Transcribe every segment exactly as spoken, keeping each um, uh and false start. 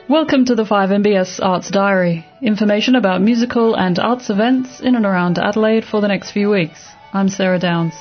Welcome to the five M B S Arts Diary, information about musical and arts events in and around Adelaide for the next few weeks. I'm Sarah Downs.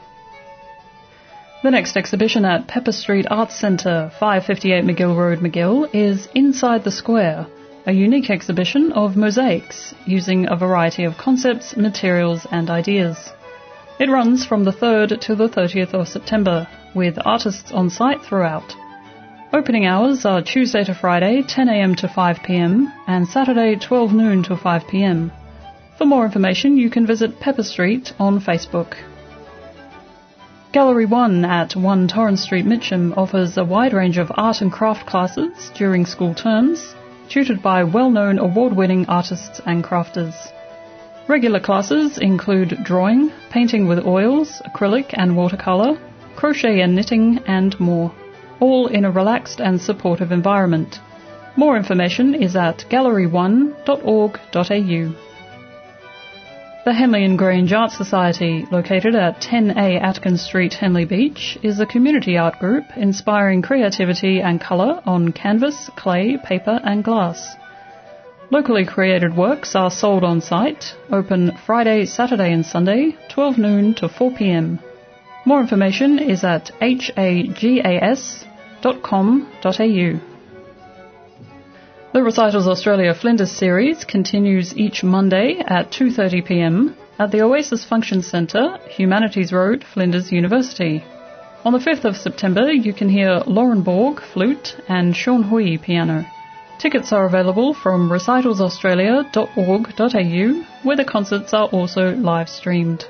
The next exhibition at Pepper Street Arts Centre, five fifty-eight McGill Road, McGill, is Inside the Square, a unique exhibition of mosaics using a variety of concepts, materials and ideas. It runs from the third to the thirtieth of September, with artists on site throughout. Opening hours are Tuesday to Friday, ten a m to five p m, and Saturday, twelve noon to five p m. For more information, you can visit Pepper Street on Facebook. Gallery one at one Torrens Street, Mitcham offers a wide range of art and craft classes during school terms, tutored by well-known award-winning artists and crafters. Regular classes include drawing, painting with oils, acrylic and watercolour, crochet and knitting, and more, all in a relaxed and supportive environment. More information is at gallery one dot org dot a u. The Henley and Grange Art Society, located at ten A Atkins Street, Henley Beach, is a community art group inspiring creativity and colour on canvas, clay, paper and glass. Locally created works are sold on site, open Friday, Saturday and Sunday, twelve noon to four p m. More information is at hagas dot com dot a u. The Recitals Australia Flinders series continues each Monday at two thirty p m at the Oasis Function Centre, Humanities Road, Flinders University. On the fifth of September, you can hear Lauren Borg, flute, and Sean Hui, piano. Tickets are available from recitals australia dot org dot a u, where the concerts are also live-streamed.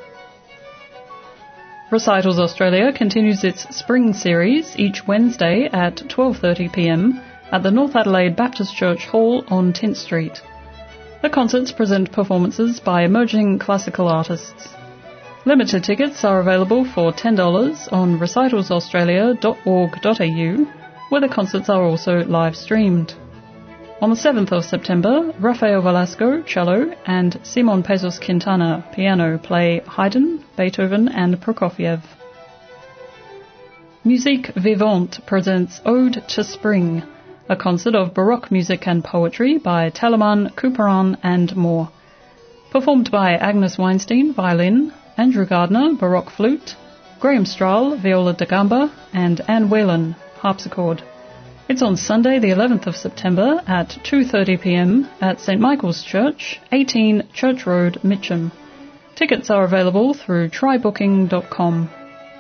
Recitals Australia continues its spring series each Wednesday at twelve thirty p m at the North Adelaide Baptist Church Hall on Tint Street. The concerts present performances by emerging classical artists. Limited tickets are available for ten dollars on recitals australia dot org dot a u, where the concerts are also live-streamed. On the seventh of September, Rafael Velasco, cello, and Simon Pesos Quintana, piano, play Haydn, Beethoven and Prokofiev. Musique Vivante presents Ode to Spring, a concert of Baroque music and poetry by Telemann, Couperin and more. Performed by Agnes Weinstein, violin, Andrew Gardner, Baroque flute, Graham Strahl, viola da gamba, and Anne Whelan, harpsichord. It's on Sunday the eleventh of September at two thirty p m at St Michael's Church, eighteen Church Road, Mitcham. Tickets are available through try booking dot com.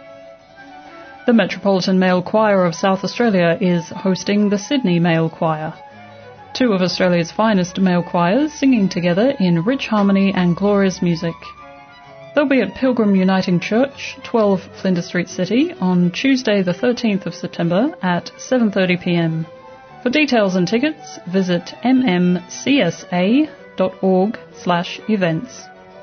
The Metropolitan Male Choir of South Australia is hosting the Sydney Male Choir, two of Australia's finest male choirs singing together in rich harmony and glorious music. They'll be at Pilgrim Uniting Church, twelve Flinders Street City, on Tuesday the thirteenth of September at seven thirty p m. For details and tickets, visit m m c s a dot org slash events.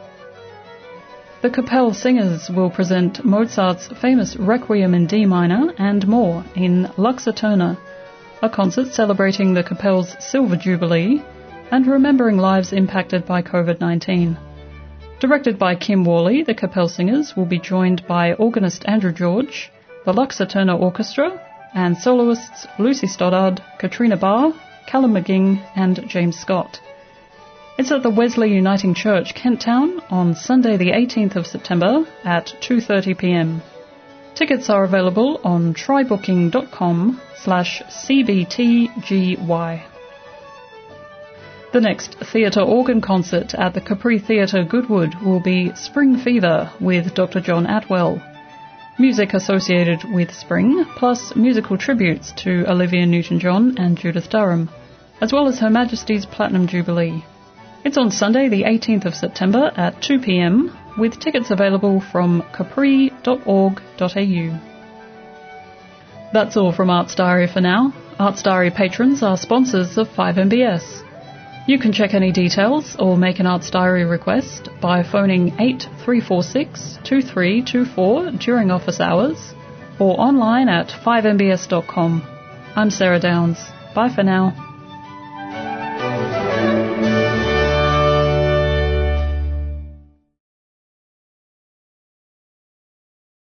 The Capelle Singers will present Mozart's famous Requiem in D minor and more in Lux Eterna, a concert celebrating the Capelle's Silver Jubilee and remembering lives impacted by covid nineteen. Directed by Kim Worley, the Capelle Singers will be joined by organist Andrew George, the Lux Eterna Orchestra, and soloists Lucy Stoddard, Katrina Barr, Callum McGing and James Scott. It's at the Wesley Uniting Church, Kent Town, on Sunday the eighteenth of September at two thirty p m. Tickets are available on try booking dot com slash c b t g y. The next theatre organ concert at the Capri Theatre Goodwood will be Spring Fever with Doctor John Atwell. Music associated with spring, plus musical tributes to Olivia Newton-John and Judith Durham, as well as Her Majesty's Platinum Jubilee. It's on Sunday the eighteenth of September at two p m, with tickets available from capri dot org dot a u. That's all from Arts Diary for now. Arts Diary patrons are sponsors of five M B S. You can check any details or make an Arts Diary request by phoning eight three four six, two three two four during office hours or online at five m b s dot com. I'm Sarah Downs. Bye for now.